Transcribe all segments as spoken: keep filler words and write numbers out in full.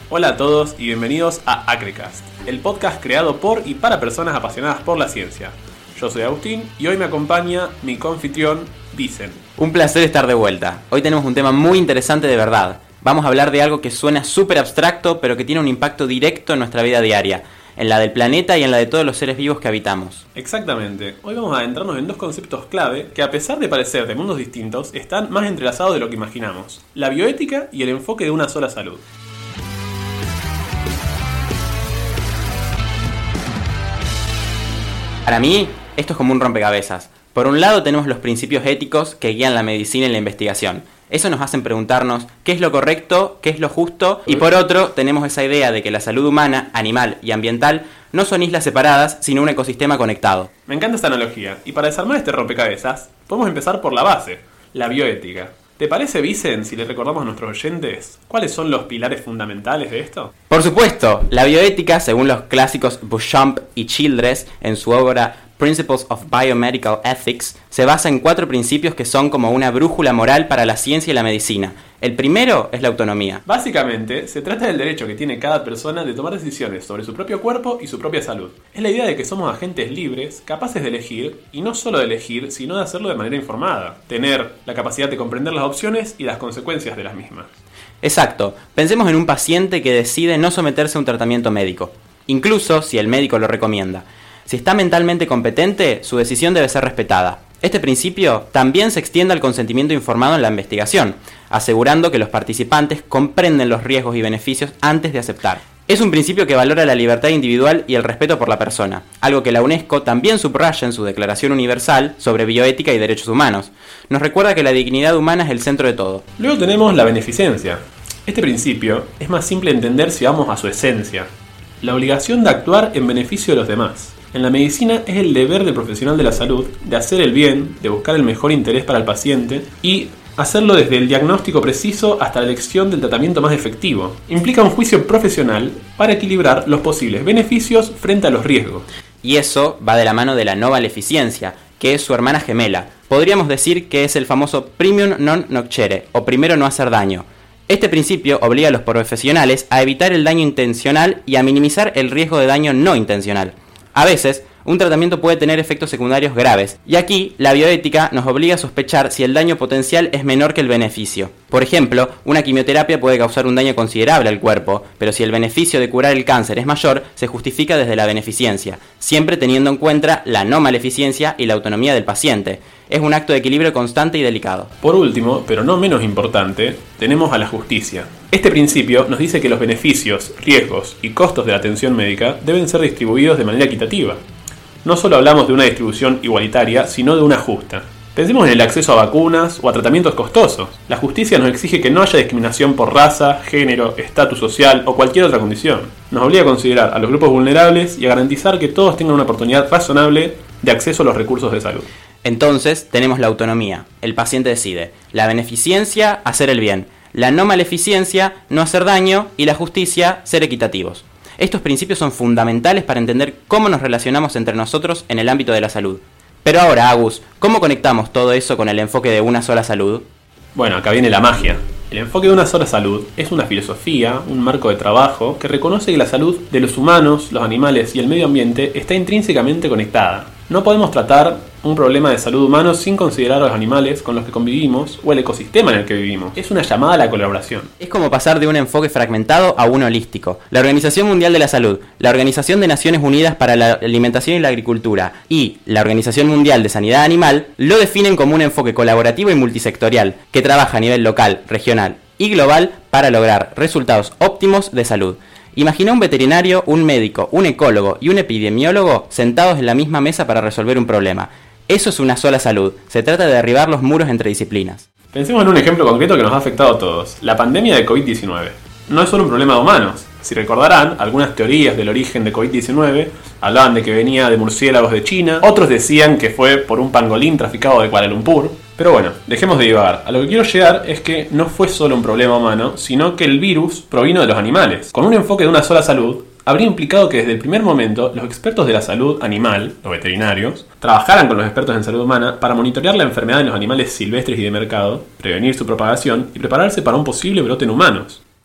Hola a todos y bienvenidos a Acrecast, el podcast creado por y para personas apasionadas por la ciencia. Yo soy Agustín y hoy me acompaña mi confitrión, Vicen. Un placer estar de vuelta. Hoy tenemos un tema muy interesante de verdad. Vamos a hablar de algo que suena súper abstracto, pero que tiene un impacto directo en nuestra vida diaria, en la del planeta y en la de todos los seres vivos que habitamos. Exactamente. Hoy vamos a adentrarnos en dos conceptos clave que, a pesar de parecer de mundos distintos, están más entrelazados de lo que imaginamos: la bioética y el enfoque de una sola salud. Para mí, esto es como un rompecabezas. Por un lado tenemos los principios éticos que guían la medicina y la investigación. Eso nos hacen preguntarnos qué es lo correcto, qué es lo justo, y por otro tenemos esa idea de que la salud humana, animal y ambiental no son islas separadas, sino un ecosistema conectado. Me encanta esta analogía, y para desarmar este rompecabezas, podemos empezar por la base, la bioética. ¿Te parece, Vicen, si le recordamos a nuestros oyentes cuáles son los pilares fundamentales de esto? Por supuesto, la bioética, según los clásicos Beauchamp y Childress en su obra Principles of Biomedical Ethics, se basa en cuatro principios que son como una brújula moral para la ciencia y la medicina. El primero es la autonomía. Básicamente, se trata del derecho que tiene cada persona de tomar decisiones sobre su propio cuerpo y su propia salud. Es la idea de que somos agentes libres, capaces de elegir, y no solo de elegir, sino de hacerlo de manera informada. Tener la capacidad de comprender las opciones y las consecuencias de las mismas. Exacto. Pensemos en un paciente que decide no someterse a un tratamiento médico, incluso si el médico lo recomienda. Si está mentalmente competente, su decisión debe ser respetada. Este principio también se extiende al consentimiento informado en la investigación, asegurando que los participantes comprenden los riesgos y beneficios antes de aceptar. Es un principio que valora la libertad individual y el respeto por la persona, algo que la UNESCO también subraya en su Declaración Universal sobre Bioética y Derechos Humanos. Nos recuerda que la dignidad humana es el centro de todo. Luego tenemos la beneficencia. Este principio es más simple de entender si vamos a su esencia: la obligación de actuar en beneficio de los demás. En la medicina es el deber del profesional de la salud de hacer el bien, de buscar el mejor interés para el paciente y hacerlo desde el diagnóstico preciso hasta la elección del tratamiento más efectivo. Implica un juicio profesional para equilibrar los posibles beneficios frente a los riesgos. Y eso va de la mano de la no maleficencia, que es su hermana gemela. Podríamos decir que es el famoso primum non nocere, o primero no hacer daño. Este principio obliga a los profesionales a evitar el daño intencional y a minimizar el riesgo de daño no intencional. A veces, un tratamiento puede tener efectos secundarios graves, y aquí la bioética nos obliga a sospechar si el daño potencial es menor que el beneficio. Por ejemplo, una quimioterapia puede causar un daño considerable al cuerpo, pero si el beneficio de curar el cáncer es mayor, se justifica desde la beneficencia, siempre teniendo en cuenta la no maleficencia y la autonomía del paciente. Es un acto de equilibrio constante y delicado. Por último, pero no menos importante, tenemos a la justicia. Este principio nos dice que los beneficios, riesgos y costos de la atención médica deben ser distribuidos de manera equitativa. No solo hablamos de una distribución igualitaria, sino de una justa. Pensemos en el acceso a vacunas o a tratamientos costosos. La justicia nos exige que no haya discriminación por raza, género, estatus social o cualquier otra condición. Nos obliga a considerar a los grupos vulnerables y a garantizar que todos tengan una oportunidad razonable de acceso a los recursos de salud. Entonces tenemos la autonomía, el paciente decide; la beneficencia, hacer el bien; la no maleficencia, no hacer daño; y la justicia, ser equitativos. Estos principios son fundamentales para entender cómo nos relacionamos entre nosotros en el ámbito de la salud. Pero ahora, Agus, ¿cómo conectamos todo eso con el enfoque de una sola salud? Bueno, acá viene la magia. El enfoque de una sola salud es una filosofía, un marco de trabajo que reconoce que la salud de los humanos, los animales y el medio ambiente está intrínsecamente conectada. No podemos tratar un problema de salud humano sin considerar a los animales con los que convivimos o el ecosistema en el que vivimos. Es una llamada a la colaboración. Es como pasar de un enfoque fragmentado a uno holístico. La Organización Mundial de la Salud, la Organización de Naciones Unidas para la Alimentación y la Agricultura y la Organización Mundial de Sanidad Animal lo definen como un enfoque colaborativo y multisectorial que trabaja a nivel local, regional y global para lograr resultados óptimos de salud. Imagina un veterinario, un médico, un ecólogo y un epidemiólogo sentados en la misma mesa para resolver un problema. Eso es una sola salud. Se trata de derribar los muros entre disciplinas. Pensemos en un ejemplo concreto que nos ha afectado a todos: la pandemia de covid diecinueve. No es solo un problema de humanos. Si recordarán, algunas teorías del origen de covid diecinueve hablaban de que venía de murciélagos de China, otros decían que fue por un pangolín traficado de Kuala Lumpur. Pero bueno, dejemos de divagar. A lo que quiero llegar es que no fue solo un problema humano, sino que el virus provino de los animales. Con un enfoque de una sola salud, habría implicado que desde el primer momento los expertos de la salud animal, los veterinarios, trabajaran con los expertos en salud humana para monitorear la enfermedad en los animales silvestres y de mercado, prevenir su propagación y prepararse para un posible brote en humanos.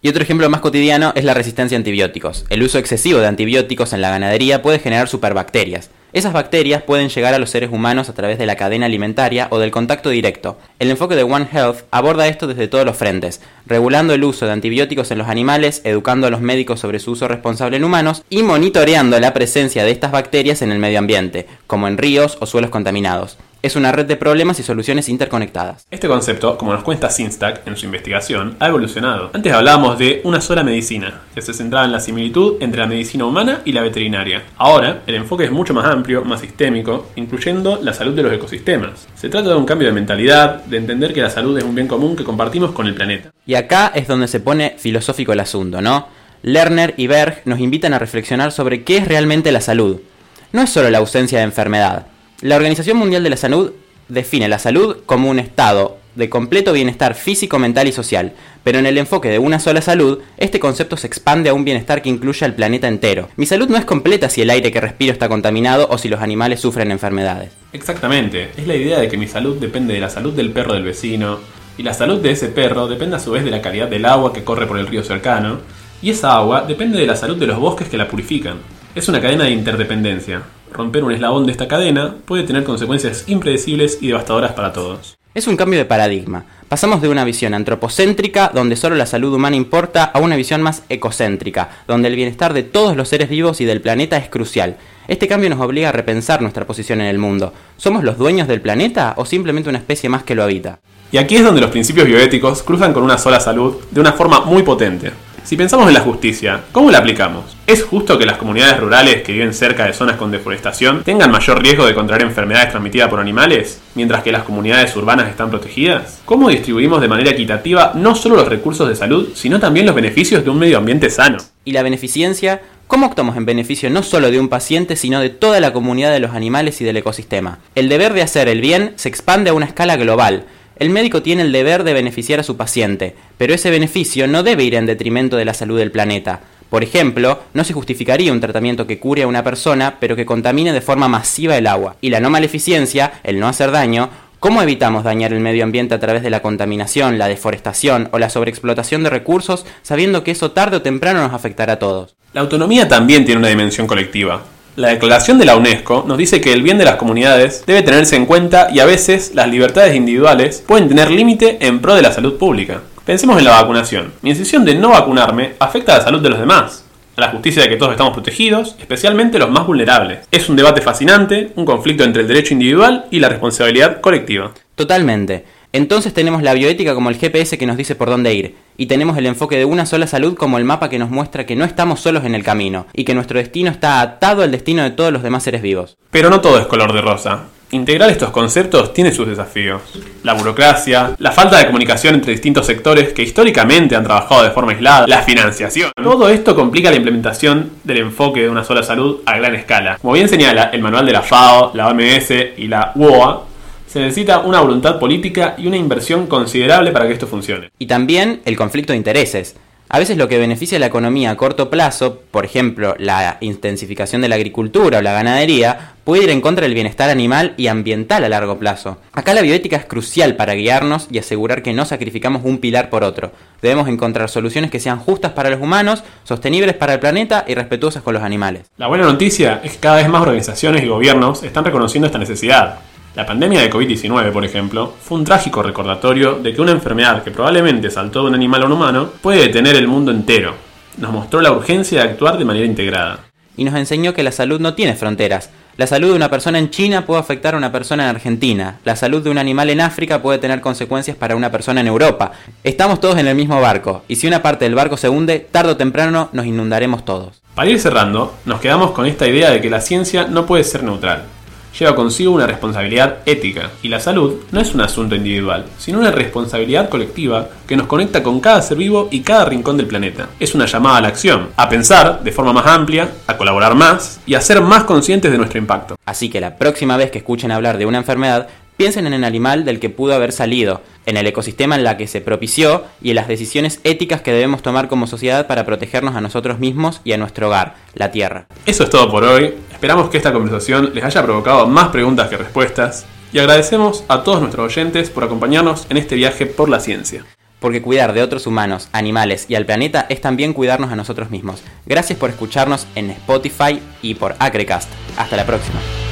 Y otro ejemplo más cotidiano es la resistencia a antibióticos. El uso excesivo de antibióticos en la ganadería puede generar superbacterias. Esas bacterias pueden llegar a los seres humanos a través de la cadena alimentaria o del contacto directo. El enfoque de One Health aborda esto desde todos los frentes, regulando el uso de antibióticos en los animales, educando a los médicos sobre su uso responsable en humanos y monitoreando la presencia de estas bacterias en el medio ambiente, como en ríos o suelos contaminados. Es una red de problemas y soluciones interconectadas. Este concepto, como nos cuenta Synstack en su investigación, ha evolucionado. Antes hablábamos de una sola medicina, que se centraba en la similitud entre la medicina humana y la veterinaria. Ahora, el enfoque es mucho más amplio, más sistémico, incluyendo la salud de los ecosistemas. Se trata de un cambio de mentalidad, de entender que la salud es un bien común que compartimos con el planeta. Y acá es donde se pone filosófico el asunto, ¿no? Lerner y Berg nos invitan a reflexionar sobre qué es realmente la salud. No es solo la ausencia de enfermedad. La Organización Mundial de la Salud define la salud como un estado de completo bienestar físico, mental y social, pero en el enfoque de una sola salud, este concepto se expande a un bienestar que incluye al planeta entero. Mi salud no es completa si el aire que respiro está contaminado o si los animales sufren enfermedades. Exactamente, es la idea de que mi salud depende de la salud del perro del vecino, y la salud de ese perro depende a su vez de la calidad del agua que corre por el río cercano, y esa agua depende de la salud de los bosques que la purifican. Es una cadena de interdependencia. Romper un eslabón de esta cadena puede tener consecuencias impredecibles y devastadoras para todos. Es un cambio de paradigma. Pasamos de una visión antropocéntrica, donde solo la salud humana importa, a una visión más ecocéntrica, donde el bienestar de todos los seres vivos y del planeta es crucial. Este cambio nos obliga a repensar nuestra posición en el mundo. ¿Somos los dueños del planeta o simplemente una especie más que lo habita? Y aquí es donde los principios bioéticos cruzan con una sola salud de una forma muy potente. Si pensamos en la justicia, ¿cómo la aplicamos? ¿Es justo que las comunidades rurales que viven cerca de zonas con deforestación tengan mayor riesgo de contraer enfermedades transmitidas por animales, mientras que las comunidades urbanas están protegidas? ¿Cómo distribuimos de manera equitativa no solo los recursos de salud, sino también los beneficios de un medio ambiente sano? ¿Y la beneficencia? ¿Cómo actuamos en beneficio no solo de un paciente, sino de toda la comunidad de los animales y del ecosistema? El deber de hacer el bien se expande a una escala global. El médico tiene el deber de beneficiar a su paciente, pero ese beneficio no debe ir en detrimento de la salud del planeta. Por ejemplo, no se justificaría un tratamiento que cure a una persona, pero que contamine de forma masiva el agua. Y la no maleficencia, el no hacer daño, ¿cómo evitamos dañar el medio ambiente a través de la contaminación, la deforestación o la sobreexplotación de recursos, sabiendo que eso tarde o temprano nos afectará a todos? La autonomía también tiene una dimensión colectiva. La declaración de la UNESCO nos dice que el bien de las comunidades debe tenerse en cuenta y a veces las libertades individuales pueden tener límite en pro de la salud pública. Pensemos en la vacunación. Mi decisión de no vacunarme afecta a la salud de los demás, a la justicia de que todos estamos protegidos, especialmente los más vulnerables. Es un debate fascinante, un conflicto entre el derecho individual y la responsabilidad colectiva. Totalmente. Entonces tenemos la bioética como el G P S que nos dice por dónde ir, y tenemos el enfoque de una sola salud como el mapa que nos muestra que no estamos solos en el camino, y que nuestro destino está atado al destino de todos los demás seres vivos. Pero no todo es color de rosa. Integrar estos conceptos tiene sus desafíos. La burocracia, la falta de comunicación entre distintos sectores que históricamente han trabajado de forma aislada, la financiación. Todo esto complica la implementación del enfoque de una sola salud a gran escala. Como bien señala el manual de la FAO, la O M S y la U O A, se necesita una voluntad política y una inversión considerable para que esto funcione. Y también el conflicto de intereses. A veces lo que beneficia a la economía a corto plazo, por ejemplo, la intensificación de la agricultura o la ganadería, puede ir en contra del bienestar animal y ambiental a largo plazo. Acá la bioética es crucial para guiarnos y asegurar que no sacrificamos un pilar por otro. Debemos encontrar soluciones que sean justas para los humanos, sostenibles para el planeta y respetuosas con los animales. La buena noticia es que cada vez más organizaciones y gobiernos están reconociendo esta necesidad. La pandemia de COVID diecinueve, por ejemplo, fue un trágico recordatorio de que una enfermedad que probablemente saltó de un animal a un humano puede detener el mundo entero. Nos mostró la urgencia de actuar de manera integrada. Y nos enseñó que la salud no tiene fronteras. La salud de una persona en China puede afectar a una persona en Argentina. La salud de un animal en África puede tener consecuencias para una persona en Europa. Estamos todos en el mismo barco, y si una parte del barco se hunde, tarde o temprano nos inundaremos todos. Para ir cerrando, nos quedamos con esta idea de que la ciencia no puede ser neutral. Lleva consigo una responsabilidad ética, y la salud no es un asunto individual, sino una responsabilidad colectiva que nos conecta con cada ser vivo y cada rincón del planeta. Es una llamada a la acción, a pensar de forma más amplia, a colaborar más y a ser más conscientes de nuestro impacto. Así que la próxima vez que escuchen hablar de una enfermedad, piensen en el animal del que pudo haber salido, en el ecosistema en la que se propició y en las decisiones éticas que debemos tomar como sociedad para protegernos a nosotros mismos y a nuestro hogar, la Tierra. Eso es todo por hoy. Esperamos que esta conversación les haya provocado más preguntas que respuestas y agradecemos a todos nuestros oyentes por acompañarnos en este viaje por la ciencia. porque cuidar de otros humanos, animales y al planeta es también cuidarnos a nosotros mismos. Gracias por escucharnos en Spotify y por Acrecast. Hasta la próxima.